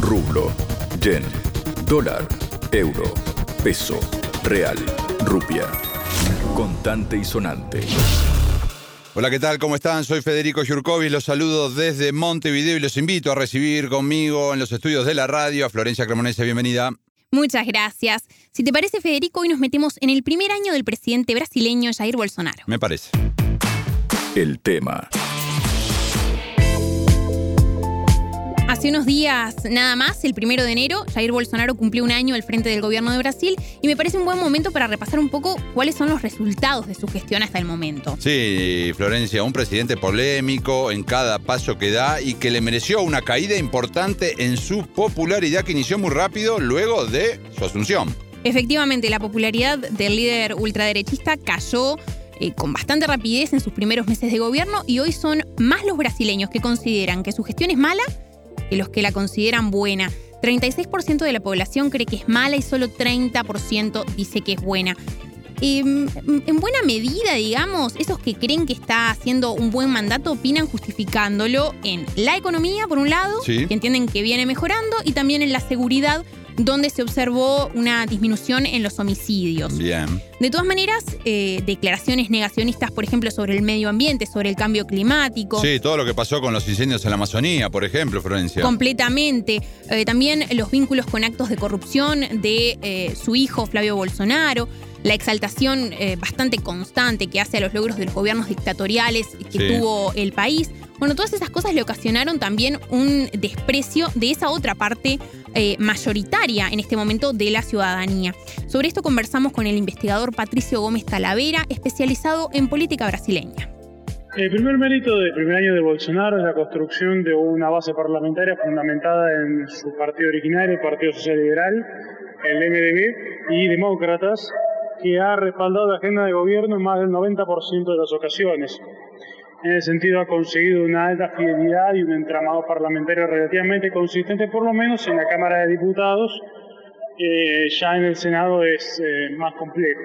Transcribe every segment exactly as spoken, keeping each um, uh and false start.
rublo, yen, dólar, euro, peso, real, rupia. Contante y sonante. Hola, ¿qué tal? ¿Cómo están? Soy Federico Giurkovic, los saludo desde Montevideo y los invito a recibir conmigo en los estudios de la radio a Florencia Cremonese. Bienvenida. Muchas gracias. Si te parece, Federico, hoy nos metemos en el primer año del presidente brasileño Jair Bolsonaro. Me parece. El tema. Hace unos días nada más, el primero de enero, Jair Bolsonaro cumplió un año al frente del gobierno de Brasil y me parece un buen momento para repasar un poco cuáles son los resultados de su gestión hasta el momento. Sí, Florencia, un presidente polémico en cada paso que da y que le mereció una caída importante en su popularidad que inició muy rápido luego de su asunción. Efectivamente, la popularidad del líder ultraderechista cayó eh, con bastante rapidez en sus primeros meses de gobierno y hoy son más los brasileños que consideran que su gestión es mala que los que la consideran buena. treinta y seis por ciento de la población cree que es mala y solo treinta por ciento dice que es buena. Eh, en buena medida, digamos, esos que creen que está haciendo un buen mandato opinan justificándolo en la economía, por un lado, sí, que entienden que viene mejorando, y también en la seguridad, donde se observó una disminución en los homicidios. Bien. De todas maneras, eh, declaraciones negacionistas, por ejemplo, sobre el medio ambiente, sobre el cambio climático. Sí, todo lo que pasó con los incendios en la Amazonía, por ejemplo, Florencia. Completamente. Eh, también los vínculos con actos de corrupción de eh, su hijo, Flavio Bolsonaro. La exaltación eh, bastante constante que hace a los logros de los gobiernos dictatoriales que sí. tuvo el país. Bueno, todas esas cosas le ocasionaron también un desprecio de esa otra parte eh, mayoritaria en este momento de la ciudadanía. Sobre esto conversamos con el investigador Patricio Gómez Talavera, especializado en política brasileña. El primer mérito del primer año de Bolsonaro es la construcción de una base parlamentaria fundamentada en su partido originario, el Partido Social Liberal, el M D B, y demócratas, que ha respaldado la agenda de gobierno en más del noventa por ciento de las ocasiones. En ese sentido, ha conseguido una alta fidelidad y un entramado parlamentario relativamente consistente, por lo menos en la Cámara de Diputados. Eh, ya en el Senado es eh, más complejo.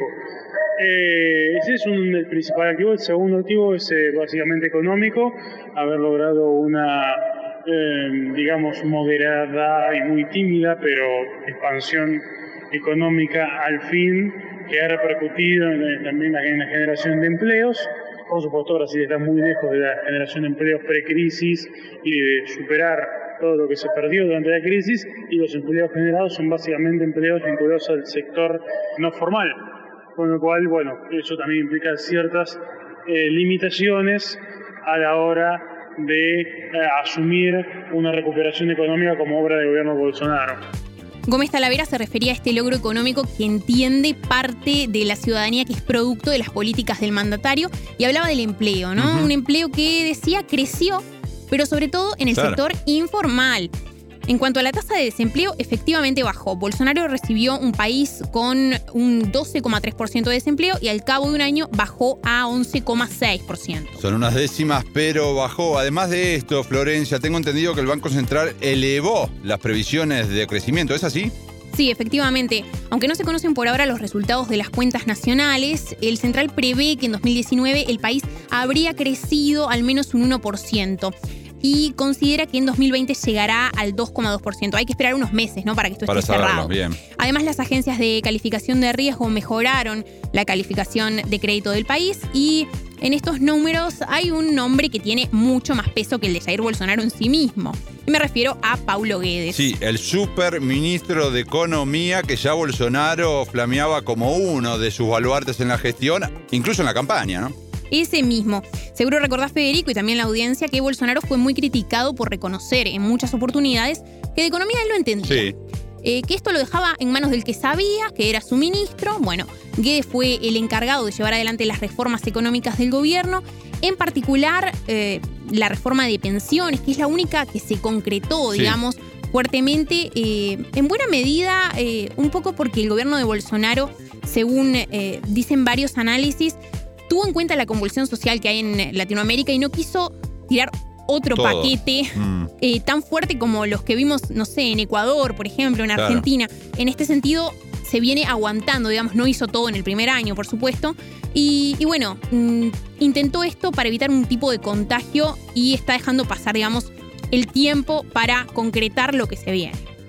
Eh, ese es un, el principal activo. El segundo activo es eh, básicamente económico, haber logrado una, eh, digamos, moderada y muy tímida, pero expansión económica al fin, que ha repercutido en, también en la generación de empleos. Por supuesto, Brasil está muy lejos de la generación de empleos pre-crisis y de superar todo lo que se perdió durante la crisis, y los empleos generados son básicamente empleos vinculados al sector no formal, con lo cual, bueno, eso también implica ciertas eh, limitaciones a la hora de eh, asumir una recuperación económica como obra del gobierno Bolsonaro. Gómez Talavera se refería a este logro económico que entiende parte de la ciudadanía que es producto de las políticas del mandatario, y hablaba del empleo, ¿no? Uh-huh. Un empleo que, decía, creció, pero sobre todo en el claro. sector informal. En cuanto a la tasa de desempleo, efectivamente bajó. Bolsonaro recibió un país con un doce coma tres por ciento de desempleo y al cabo de un año bajó a once coma seis por ciento. Son unas décimas, pero bajó. Además de esto, Florencia, tengo entendido que el Banco Central elevó las previsiones de crecimiento. ¿Es así? Sí, efectivamente. Aunque no se conocen por ahora los resultados de las cuentas nacionales, el Central prevé que en dos mil diecinueve el país habría crecido al menos un uno por ciento. Y considera que en dos mil veinte llegará al dos coma dos por ciento. Hay que esperar unos meses, ¿no?, para que esto para esté saberlo, cerrado. Bien. Además, las agencias de calificación de riesgo mejoraron la calificación de crédito del país, y en estos números hay un nombre que tiene mucho más peso que el de Jair Bolsonaro en sí mismo. Y me refiero a Paulo Guedes. Sí, el superministro de Economía que ya Bolsonaro flameaba como uno de sus baluartes en la gestión, incluso en la campaña, ¿no? Ese mismo. Seguro recordás, Federico, y también la audiencia, que Bolsonaro fue muy criticado por reconocer en muchas oportunidades que de economía él no entendía. Sí. Eh, que esto lo dejaba en manos del que sabía, que era su ministro. Bueno, Guedes fue el encargado de llevar adelante las reformas económicas del gobierno, en particular eh, la reforma de pensiones, que es la única que se concretó, sí. digamos, fuertemente, eh, en buena medida, eh, un poco porque el gobierno de Bolsonaro, según eh, dicen varios análisis, tuvo en cuenta la convulsión social que hay en Latinoamérica y no quiso tirar otro Todo. paquete mm. eh, tan fuerte como los que vimos, no sé, en Ecuador, por ejemplo, en Claro. Argentina. En este sentido, se viene aguantando, digamos, no hizo todo en el primer año, por supuesto. Y, y bueno, mm, intentó esto para evitar un tipo de contagio y está dejando pasar, digamos, el tiempo para concretar lo que se viene.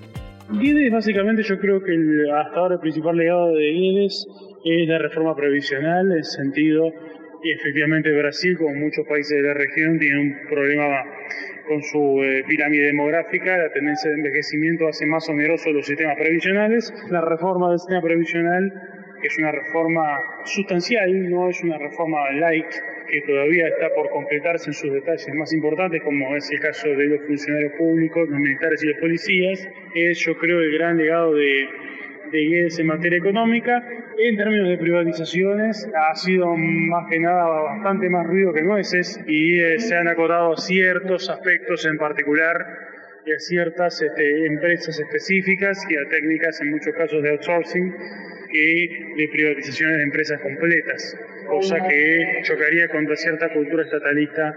Guedes, básicamente, yo creo que el, hasta ahora el principal legado de Guedes es la reforma previsional, en el sentido, y efectivamente Brasil, como muchos países de la región, tiene un problema con su eh, pirámide demográfica. La tendencia de envejecimiento hace más onerosos los sistemas previsionales. La reforma del sistema previsional, que es una reforma sustancial, no es una reforma light, que todavía está por completarse en sus detalles más importantes, como es el caso de los funcionarios públicos, los militares y los policías, es, yo creo, el gran legado de, de Guedes en materia económica. En términos de privatizaciones, ha sido más que nada bastante más ruido que nueces, y eh, se han acotado ciertos aspectos en particular y a ciertas este, empresas específicas y a técnicas, en muchos casos, de outsourcing, que de privatizaciones de empresas completas, cosa que chocaría contra cierta cultura estatalista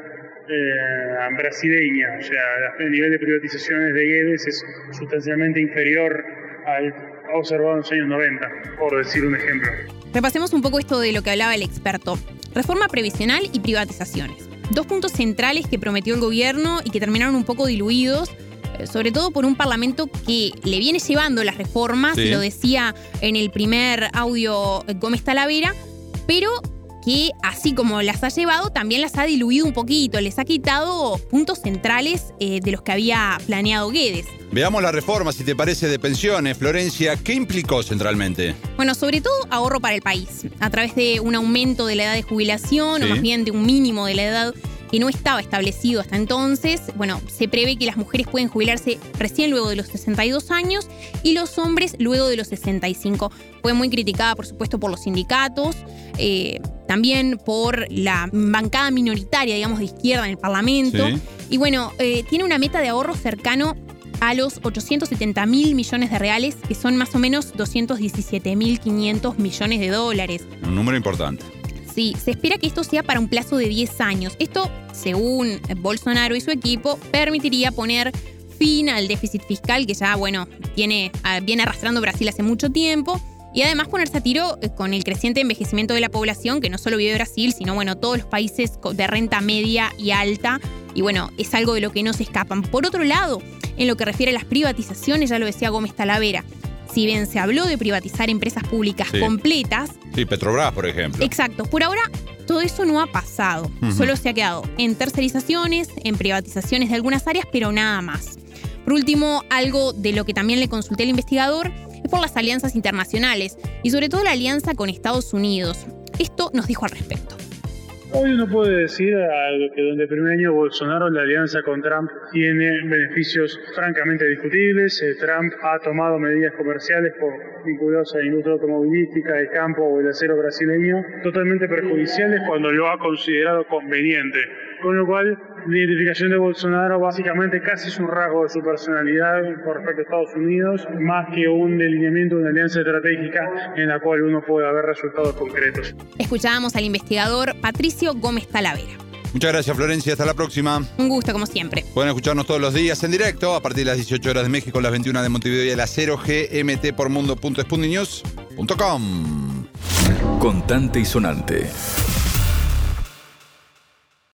eh, brasileña. O sea, el nivel de privatizaciones de Guedes es sustancialmente inferior al observado en los años noventa, por decir un ejemplo. Repasemos un poco esto de lo que hablaba el experto. Reforma previsional y privatizaciones. Dos puntos centrales que prometió el gobierno y que terminaron un poco diluidos, sobre todo por un parlamento que le viene llevando las reformas, sí. Lo decía en el primer audio Gómez Talavera, pero que así como las ha llevado, también las ha diluido un poquito, les ha quitado puntos centrales eh, de los que había planeado Guedes. Veamos la reforma, si te parece, de pensiones. Florencia, ¿qué implicó centralmente? Bueno, sobre todo ahorro para el país, a través de un aumento de la edad de jubilación, sí. O más bien de un mínimo de la edad que no estaba establecido hasta entonces. Bueno, se prevé que las mujeres pueden jubilarse recién luego de los sesenta y dos años y los hombres luego de los sesenta y cinco. Fue muy criticada, por supuesto, por los sindicatos, eh, también por la bancada minoritaria, digamos, de izquierda en el Parlamento. Sí. Y bueno, eh, tiene una meta de ahorro cercano a los ochocientos setenta mil millones de reales, que son más o menos doscientos diecisiete mil quinientos millones de dólares. Un número importante. Sí, se espera que esto sea para un plazo de diez años. Esto, según Bolsonaro y su equipo, permitiría poner fin al déficit fiscal que ya, bueno, tiene, viene arrastrando Brasil hace mucho tiempo, y además ponerse a tiro con el creciente envejecimiento de la población, que no solo vive Brasil, sino, bueno, todos los países de renta media y alta, y bueno, es algo de lo que no se escapan. Por otro lado, en lo que refiere a las privatizaciones, ya lo decía Gómez Talavera, si bien se habló de privatizar empresas públicas sí. completas... Sí, Petrobras, por ejemplo. Exacto. Por ahora, todo eso no ha pasado. Uh-huh. Solo se ha quedado en tercerizaciones, en privatizaciones de algunas áreas, pero nada más. Por último, algo de lo que también le consulté al investigador es por las alianzas internacionales y sobre todo la alianza con Estados Unidos. Esto nos dijo al respecto. Hoy uno puede decir que durante el primer año Bolsonaro la alianza con Trump tiene beneficios francamente discutibles. Trump ha tomado medidas comerciales por, vinculadas a la industria automovilística, el campo o el acero brasileño, totalmente perjudiciales cuando lo ha considerado conveniente. Con lo cual, la identificación de Bolsonaro básicamente casi es un rasgo de su personalidad con respecto a Estados Unidos, más que un delineamiento de una alianza estratégica en la cual uno puede ver resultados concretos. Escuchábamos al investigador Patricio Gómez Talavera. Muchas gracias, Florencia. Hasta la próxima. Un gusto, como siempre. Pueden escucharnos todos los días en directo a partir de las dieciocho horas de México, las veintiuna de Montevideo y a las cero G M T por mundo punto sputnik news punto com. Contante y sonante.